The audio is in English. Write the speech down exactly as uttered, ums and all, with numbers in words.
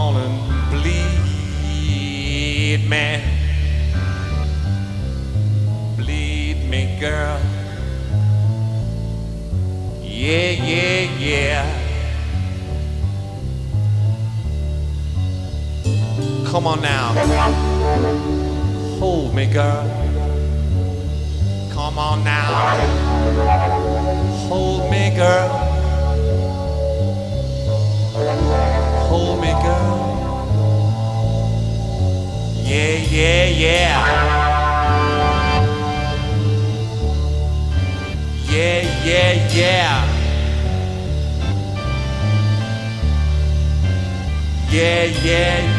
on and bleed me. Bleed me, girl. Yeah, yeah, yeah. Come on now. Hold me, girl. Come on now. Hold me, girl. Hold me, girl. Yeah, yeah, yeah. Yeah, yeah, yeah. Yeah, yeah,